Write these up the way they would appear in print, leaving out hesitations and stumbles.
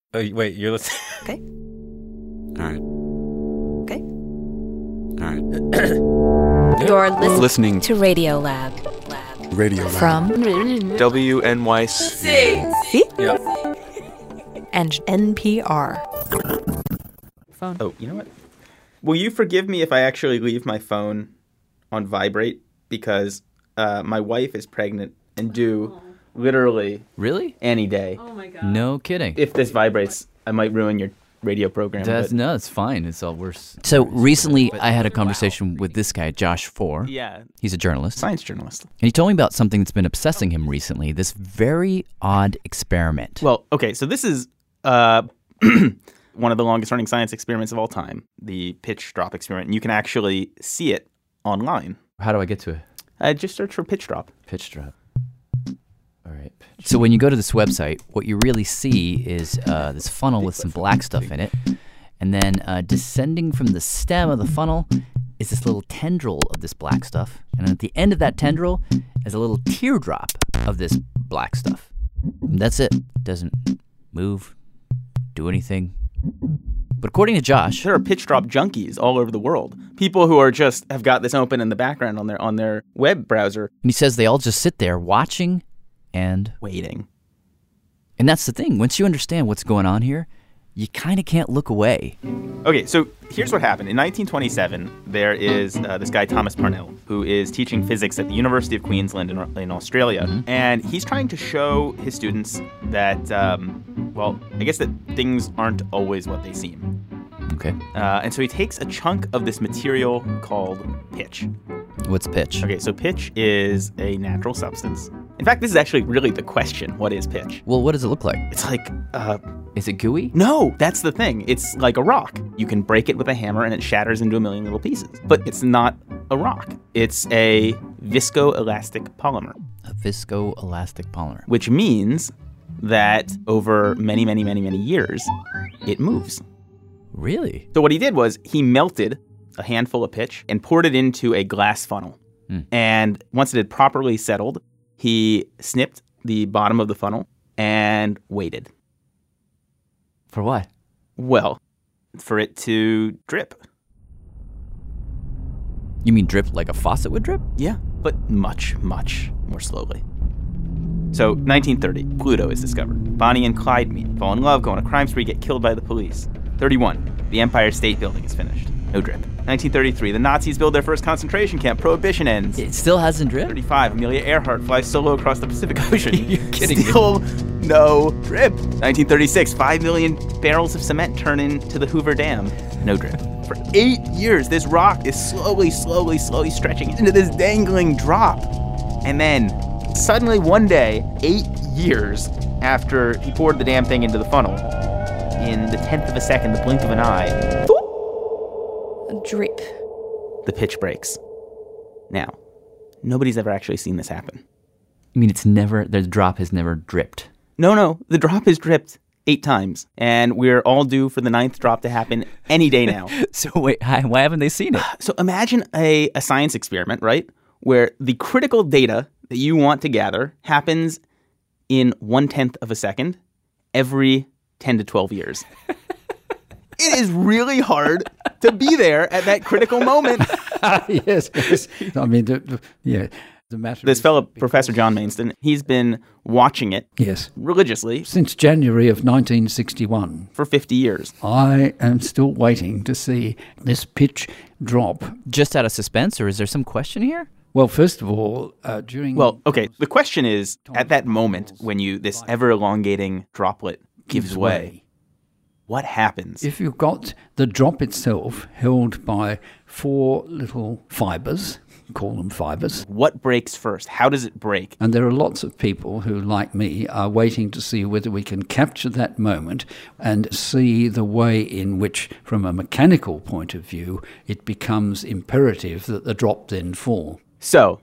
Oh, wait, you're listening? Okay. All right. Okay. All right. You're Listening to Radio Lab. Radio Lab. From WNYC. Yeah. and NPR. Phone. Oh, you know what? Will you forgive me if I actually leave my phone on vibrate? Because my wife is pregnant and due literally Really? any day. Oh my god. No kidding. If this vibrates, I might ruin your radio program. but- No, it's fine. It's all worse. So recently, I had a conversation with this guy, Josh Four. Yeah, He's a journalist. science journalist. And he told me about something that's been obsessing him recently, this very odd experiment. Well, okay, so this is one of the longest running science experiments of all time, the pitch drop experiment. And you can actually see it online. How do I get to it? Just search for pitch drop. Pitch drop. All right. So when you go to this website, what you really see is this funnel with some black stuff in it. And then descending from the stem of the funnel is this little tendril of this black stuff. And at the end of that tendril is a little teardrop of this black stuff. And that's it. Doesn't move, do anything. But according to Josh, There are pitch drop junkies all over the world. People who are just have got this open in the background on their web browser, and he says they all just sit there watching and waiting. that's the thing. Once you understand what's going on here, you kind of can't look away. Okay, so here's what happened. In 1927, there is this guy, Thomas Parnell, who is teaching physics at the University of Queensland in Australia. Mm-hmm. And he's trying to show his students that, I guess that things aren't always what they seem. Okay. And so he takes a chunk of this material called pitch. What's pitch? Okay, so pitch is a natural substance. In fact, this is actually really the question. What is pitch? Well, what does it look like? It's like, Is it gooey? no, that's the thing. It's like a rock. You can break it with a hammer and it shatters into a million little pieces. But it's not a rock. It's a viscoelastic polymer, A viscoelastic polymer. which means that over many, many, many, many years, it moves. Really? So what he did was he melted a handful of pitch and poured it into a glass funnel. And once it had properly settled, he snipped the bottom of the funnel and waited. For what? Well, for it to drip. You mean drip like a faucet would drip? Yeah, but much, much more slowly. So, 1930, Pluto is discovered. Bonnie and Clyde meet, fall in love, go on a crime spree, get killed by the police. 31, the Empire State Building is finished. No drip. 1933, the Nazis build their first concentration camp. Prohibition ends. It still hasn't dripped? 35, Amelia Earhart flies solo across the Pacific Ocean. You're kidding me. Still no drip. 1936, 5 million barrels of cement turn into the Hoover Dam. No drip. For 8 years, this rock is slowly stretching into this dangling drop. And then, suddenly one day, 8 years after he poured the damn thing into the funnel, in the 10th of a second, the blink of an eye, Drip. the pitch breaks. Now, nobody's ever actually seen this happen. I mean, the drop has never dripped. No, the drop has dripped 8 times, and we're all due for the 9th drop to happen any day now. So wait, why haven't they seen it? So imagine a science experiment, right, where the critical data that you want to gather happens in 1/10 of a second every 10 to 12 years. It is really hard to be there at that critical moment. Yes. I mean, the matter. This fellow, Professor John Mainston, he's been watching it Yes. religiously Since January of 1961, for 50 years. I am still waiting to see this pitch drop. Just out of suspense, or is there some question here? Well, first of all, during... Well, okay, the question is, at that moment when this ever-elongating droplet gives way, what happens? If you've got the drop itself held by 4 little fibres, call them fibres, What breaks first? How does it break? and there are lots of people who, like me, are waiting to see whether we can capture that moment and see the way in which, from a mechanical point of view, it becomes imperative that the drop then fall. So,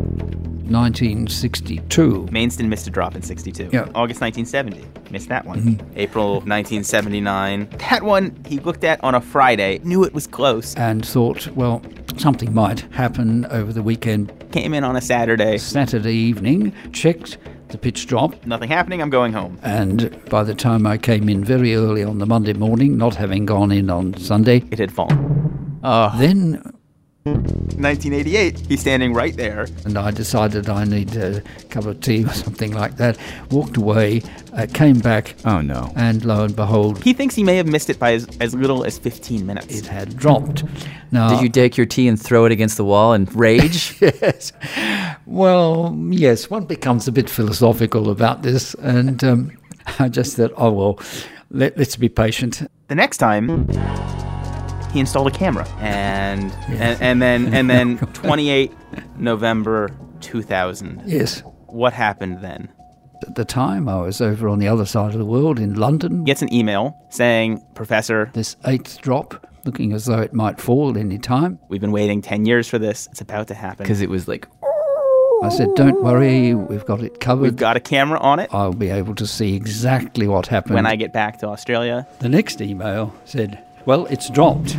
1962. Mainston missed a drop in 62. Yeah. August 1970, missed that one. April 1979, that one he looked at on a Friday, knew it was close. And thought, well, something might happen over the weekend. Came in on a Saturday. Saturday evening, checked The pitch dropped. Nothing happening. I'm going home. And by the time I came in very early on the Monday morning, not having gone in on Sunday, It had fallen. then 1988. He's standing right there. and I decided I need a cup of tea or something like that, walked away, came back, Oh, no. and lo and behold, He thinks he may have missed it by as little as 15 minutes. it had dropped. Now, Did you take your tea and throw it against the wall and rage? Yes. Well, yes, one becomes a bit philosophical about this, and I just thought, oh, well, let's be patient. The next time, he installed a camera, and then 28 November 2000. Yes. What happened then? At the time, I was over on the other side of the world in London. Gets an email saying, Professor, This eighth drop, looking as though it might fall any time. we've been waiting 10 years for this. It's about to happen. Because it was like, I said, don't worry, we've got it covered. We've got a camera on it. I'll be able to see exactly what happened. When I get back to Australia, The next email said, well, it's dropped.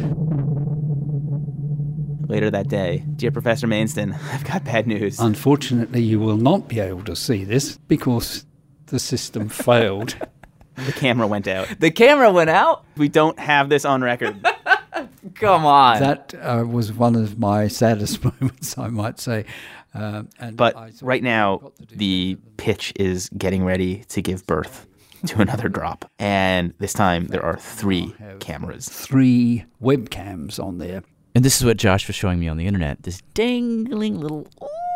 later that day, Dear Professor Mainston, I've got bad news. Unfortunately, you will not be able to see this because the system failed. The camera went out. the camera went out? We don't have this on record. Come on. That was one of my saddest moments, I might say. But right now, the pitch is getting ready to give birth to another drop. And this time, there are 3 cameras. 3 webcams on there. And this is what Josh was showing me on the internet. This dangling little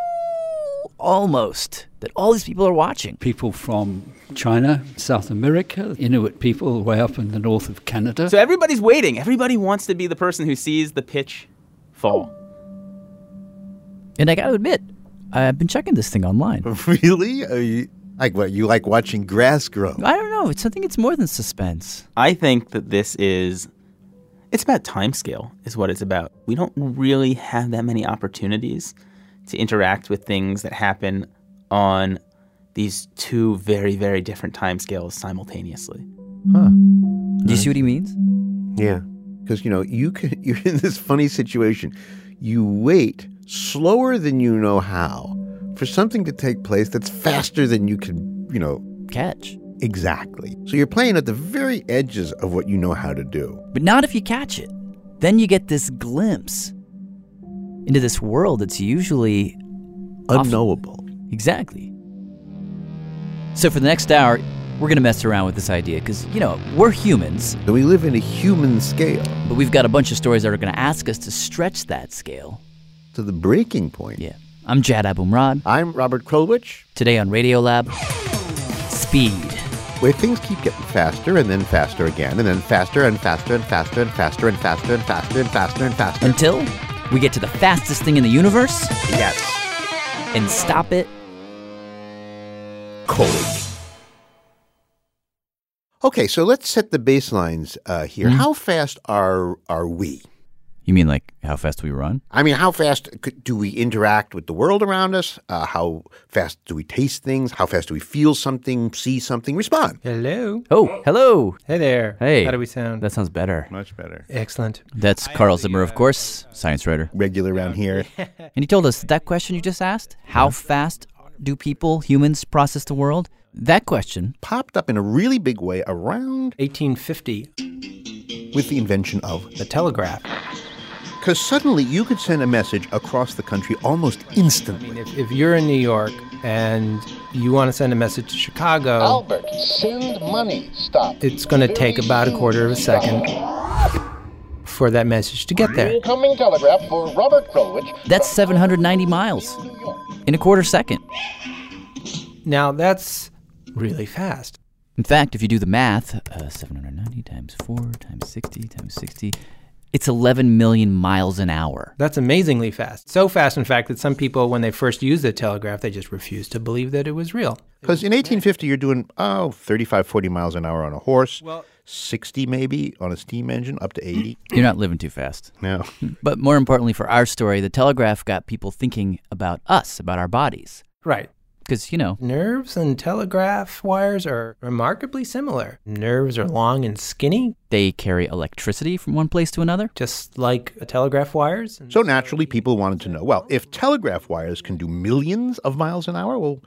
almost that all these people are watching. People from China, South America, Inuit people way up in the north of Canada. So everybody's waiting. Everybody wants to be the person who sees the pitch fall. And I got to admit, I've been checking this thing online. Really? You like watching grass grow? I don't know. I think it's more than suspense. I think that it's about time scale is what it's about. We don't really have that many opportunities to interact with things that happen on these 2 very, very different time scales simultaneously. Huh. Do you see what he means? Yeah. Because, you're in this funny situation. You wait slower than you know how for something to take place that's faster than you can, Catch. exactly. So you're playing at the very edges of what you know how to do. But not if you catch it. Then you get this glimpse into this world that's usually Unknowable. Exactly. So for the next hour, we're going to mess around with this idea because, we're humans, And we live in a human scale but we've got a bunch of stories that are going to ask us to stretch that scale. to the breaking point. Yeah. I'm Jad Abumrad. I'm Robert Krulwich, Today on Radiolab, speed. where things keep getting faster and then faster again, and then faster and faster and faster and faster and faster and faster and faster and faster. Until we get to the fastest thing in the universe Yes. and stop it. Cold. Okay, so let's set the baselines here. How fast are we? You mean like how fast we run? I mean, how fast do we interact with the world around us? How fast do we taste things? How fast do we feel something, see something, respond? Hello. Oh, hello. Hey there. Hey. How do we sound? That sounds better. Much better. Excellent. That's Carl Zimmer, of course, science writer. Regular around here. And he told us that question you just asked, how fast do humans, process the world? That question Popped up in a really big way around 1850, with the invention of the telegraph. Because suddenly you could send a message across the country almost instantly. I mean, if you're in New York and you want to send a message to Chicago, Albert, send money. Stop. it's going to take about a quarter of a second for that message to get there. Incoming telegraph for Robert Krulwich. That's 790 miles in a quarter second. Now, that's really fast. In fact, if you do the math, 790 times 4 times 60 times 60, it's 11 million miles an hour. That's amazingly fast. So fast, in fact, that some people, when they first used the telegraph, they just refused to believe that it was real. Because in 1850, you're doing, 35, 40 miles an hour on a horse, 60 maybe on a steam engine, up to 80. You're not living too fast. No. But more importantly for our story, the telegraph got people thinking about us, about our bodies. Right. Because, Nerves and telegraph wires are remarkably similar. Nerves are long and skinny, they carry electricity from one place to another. just like telegraph wires. So naturally, people wanted to know, well, if telegraph wires can do millions of miles an hour, well,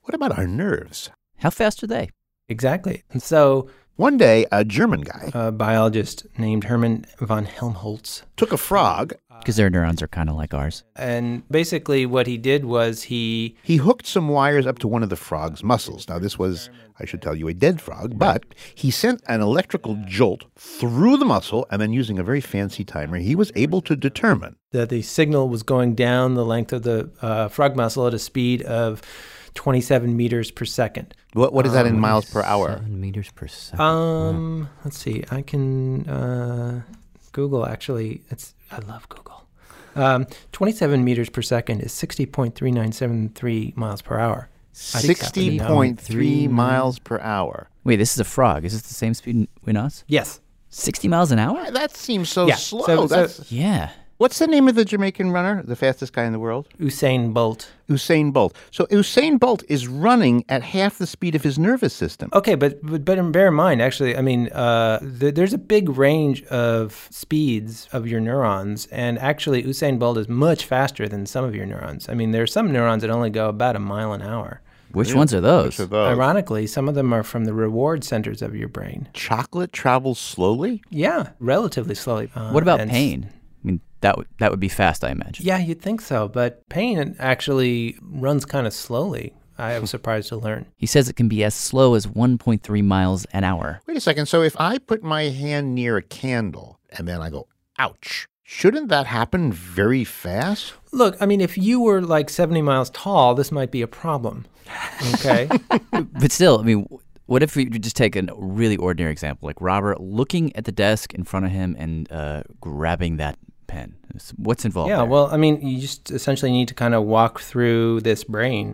What about our nerves? How fast are they? Exactly. And so One day, a German guy a biologist named Hermann von Helmholtz, took a frog. Because their neurons are kind of like ours. and basically what he did was he He hooked some wires up to one of the frog's muscles. Now, this was, I should tell you, a dead frog, but he sent an electrical jolt through the muscle, and then using a very fancy timer, he was able to determine that the signal was going down the length of the frog muscle at a speed of 27 meters per second. what is that in miles per hour? 7 meters per second. Let's see. I can Google, actually. I love Google. 27 meters per second is 60.3973 miles per hour. I think that's pretty dumb. 60.3 miles per hour. Wait, this is a frog. Is this the same speed in us? Yes. 60 miles an hour? That seems so Yeah, slow. so- That's- Yeah. What's the name of the Jamaican runner, the fastest guy in the world? Usain Bolt. Usain Bolt. So Usain Bolt is running at half the speed of his nervous system. Okay, but bear in mind, actually, I mean, there's a big range of speeds of your neurons, and actually Usain Bolt is much faster than some of your neurons. I mean, there are some neurons that only go about a mile an hour. Which ones are those? Which are those? Ironically, some of them are from the reward centers of your brain. Chocolate travels slowly? Yeah, relatively slowly. What about and pain? I mean, that would be fast, I imagine. Yeah, you'd think so, but pain actually runs kind of slowly. I was surprised to learn. He says it can be as slow as 1.3 miles an hour. Wait a second. So if I put my hand near a candle and then I go, ouch, shouldn't that happen very fast? Look, I mean, if you were like 70 miles tall, this might be a problem. Okay? But still, I mean, what if we just take a really ordinary example, like Robert looking at the desk in front of him and grabbing that pen? What's involved Yeah, there? well, I mean, you just essentially need to kind of walk through this brain.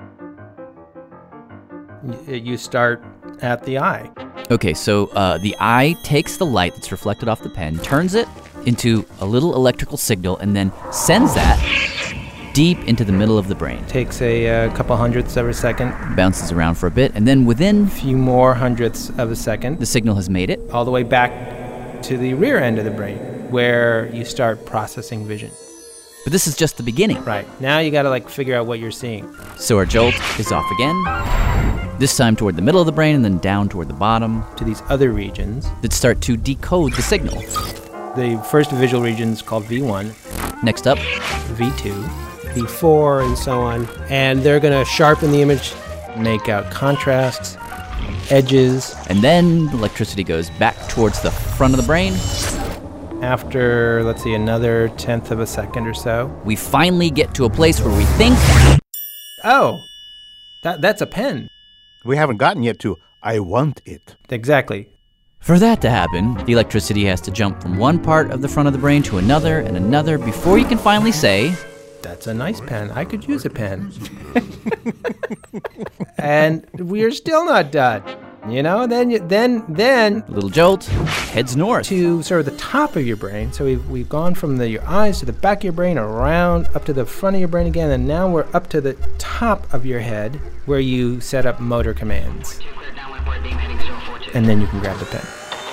You start at the eye. Okay, so the eye takes the light that's reflected off the pen, turns it into a little electrical signal, and then sends that deep into the middle of the brain. Takes a couple hundredths of a second, Bounces around for a bit, and then within a few more hundredths of a second, the signal has made it. all the way back to the rear end of the brain, where you start processing vision. But this is just the beginning. Right. Now you got to like figure out what you're seeing. So our jolt is off again, this time toward the middle of the brain and then down toward the bottom, To these other regions. that start to decode the signal. The first visual region is called V1, Next up, V2, V4, and so on. And they're going to sharpen the image, make out contrasts, edges. and then the electricity goes back towards the front of the brain. After, let's see, another tenth of a second or so. We finally get to a place where we think, Oh, that's a pen. We haven't gotten yet to, I want it. Exactly. for that to happen, the electricity has to jump from one part of the front of the brain to another and another before you can finally say, That's a nice pen. I could use a pen. And we're still not done. You know, then little jolt, heads north. to sort of the top of your brain. So we've gone from your eyes to the back of your brain, around up to the front of your brain again, and now we're up to the top of your head where you set up motor commands. And then you can grab the pen.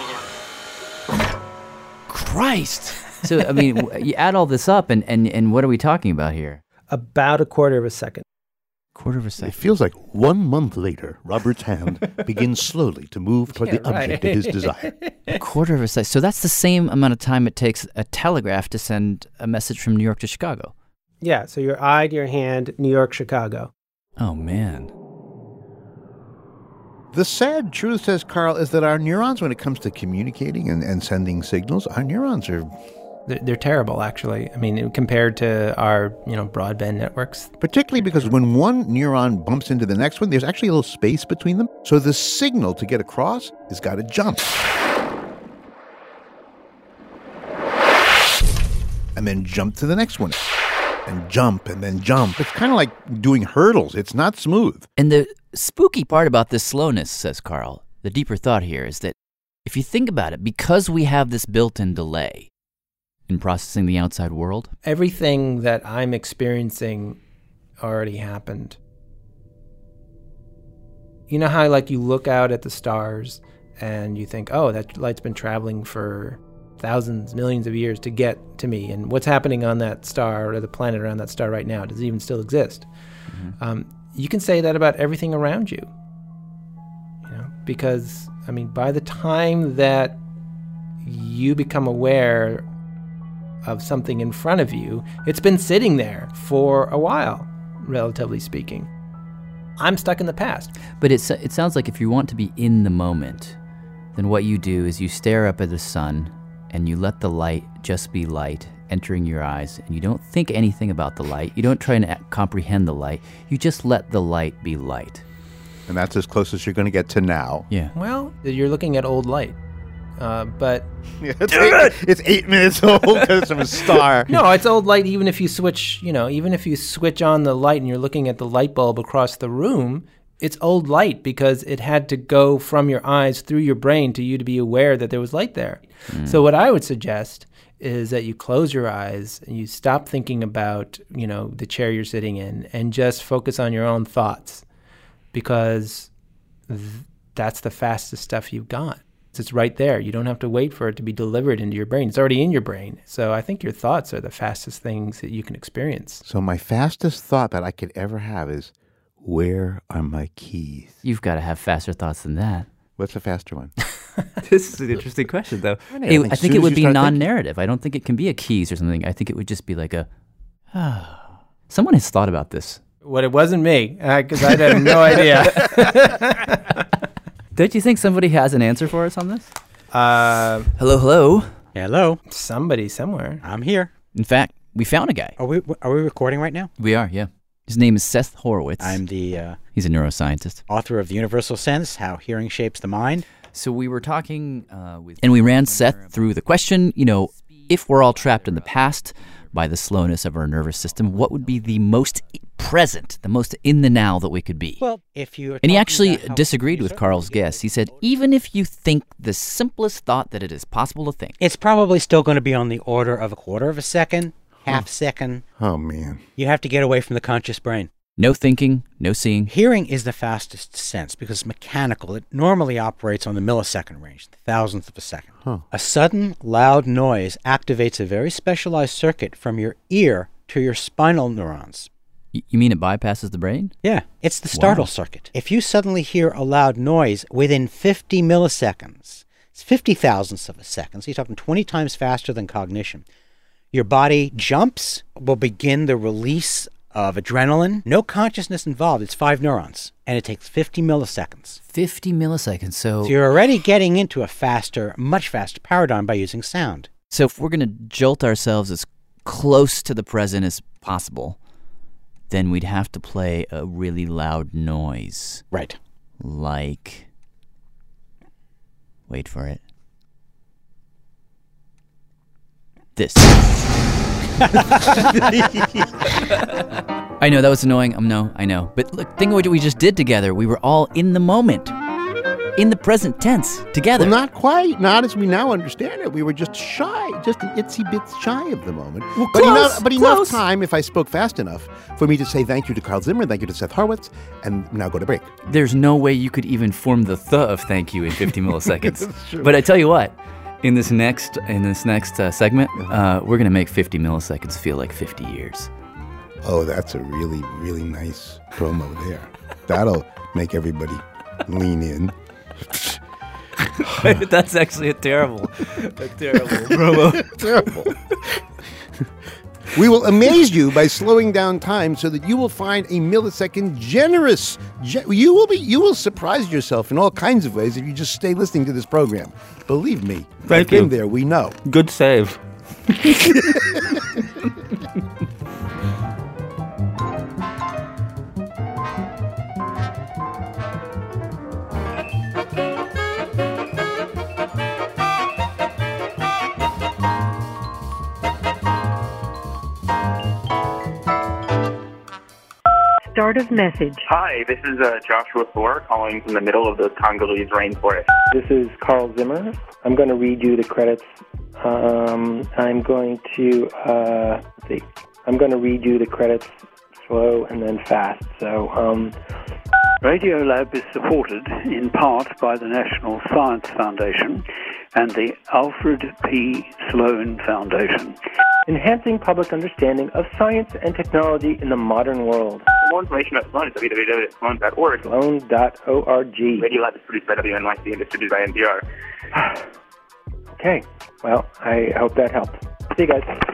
Christ! So, I mean, you add all this up, and what are we talking about here? About a quarter of a second. Quarter of a It second. feels like 1 month later, Robert's hand begins slowly to move toward the object of his desire. A quarter of a second. So that's the same amount of time it takes a telegraph to send a message from New York to Chicago. Yeah, so your eye to your hand, New York, Chicago. Oh, man. The sad truth, says Carl, is that our neurons, when it comes to communicating and sending signals, our neurons are They're terrible, actually. I mean, compared to our, broadband networks. particularly because when one neuron bumps into the next one, there's actually a little space between them. So the signal to get across has got to jump. And then jump to the next one. And jump, and then jump. It's kind of like doing hurdles. It's not smooth. And the spooky part about this slowness, says Carl, the deeper thought here is that if you think about it, because we have this built-in delay in processing the outside world, Everything that I'm experiencing already happened. You know how, you look out at the stars and you think, oh, that light's been traveling for thousands, millions of years to get to me. And what's happening on that star or the planet around that star right now? Does it even still exist? you can say that about everything around you. Because, by the time that you become aware of something in front of you, it's been sitting there for a while, relatively speaking. I'm stuck in the past. But it sounds like if you want to be in the moment, then what you do is you stare up at the sun and you let the light just be light entering your eyes, and you don't think anything about the light. You don't try and comprehend the light. You just let the light be light. And that's as close as you're going to get to now. Yeah. Well, you're looking at old light. But it's 8 minutes old because of a star. No, it's old light. Even if you switch on the light and you're looking at the light bulb across the room, it's old light because it had to go from your eyes through your brain to you to be aware that there was light there. So what I would suggest is that you close your eyes and you stop thinking about, the chair you're sitting in and just focus on your own thoughts, because that's the fastest stuff you've got. It's right there. You don't have to wait for it to be delivered into your brain. It's already in your brain. So I think your thoughts are the fastest things that you can experience. So my fastest thought that I could ever have is, where are my keys? You've got to have faster thoughts than that. What's a faster one? This is an interesting question, though. I think it would be non-narrative. I don't think it can be a keys or something. I think it would just be like someone has thought about this. Well, it wasn't me, because I have no idea. Don't you think somebody has an answer for us on this? Hello? Hello. Somebody somewhere. I'm here. In fact, we found a guy. Are we recording right now? We are, yeah. His name is Seth Horowitz. I'm the... He's a neuroscientist. Author of The Universal Sense, How Hearing Shapes the Mind. So we were talking with... And we ran Seth through the question, if we're all trapped in the past by the slowness of our nervous system, what would be the most present, the most in the now that we could be? Well, if you... And he actually disagreed with Carl's guess. He said, even if you think the simplest thought that it is possible to think... It's probably still going to be on the order of a quarter of a second, half second. Oh, man. You have to get away from the conscious brain. No thinking, no seeing. Hearing is the fastest sense because it's mechanical. It normally operates on the millisecond range, the thousandth of a second. A sudden, loud noise activates a very specialized circuit from your ear to your spinal neurons. You mean it bypasses the brain? Yeah, it's the startle circuit. If you suddenly hear a loud noise within 50 milliseconds, it's 50 thousandths of a second, so you're talking 20 times faster than cognition. Your body jumps, will begin the release of adrenaline. No consciousness involved. It's 5 neurons. And it takes 50 milliseconds. 50 milliseconds. So you're already getting into a faster, much faster paradigm by using sound. So if we're going to jolt ourselves as close to the present as possible, then we'd have to play a really loud noise. Right. Like... Wait for it. This. I know, that was annoying. I know. But look, think of what we just did together. We were all in the moment. In the present tense, together. Well, not quite. Not as we now understand it. We were just shy, just an itsy bit shy of the moment. Well, but enough time, if I spoke fast enough, for me to say thank you to Carl Zimmer, thank you to Seth Horowitz, and now go to break. There's no way you could even form the of thank you in 50 milliseconds. But I tell you what, in this next segment, we're going to make 50 milliseconds feel like 50 years. Oh, that's a really, really nice promo there. That'll make everybody lean in. That's actually a terrible promo. Terrible. We will amaze you by slowing down time so that you will find a millisecond generous. You will surprise yourself in all kinds of ways if you just stay listening to this program. Believe me, Thank you. I've been there. We know. Good save. Start of message. Hi, this is Joshua Thor calling from the middle of the Congolese rainforest. This is Carl Zimmer. I'm going to read you the credits. I'm going to read you the credits slow and then fast. So, Radiolab is supported in part by the National Science Foundation and the Alfred P. Sloan Foundation. Enhancing public understanding of science and technology in the modern world. more information about Sloan, it's www.sloan.org. Sloan.org. Radiolab is produced by WNYC and distributed by NPR. Okay. Well, I hope that helped. See you guys.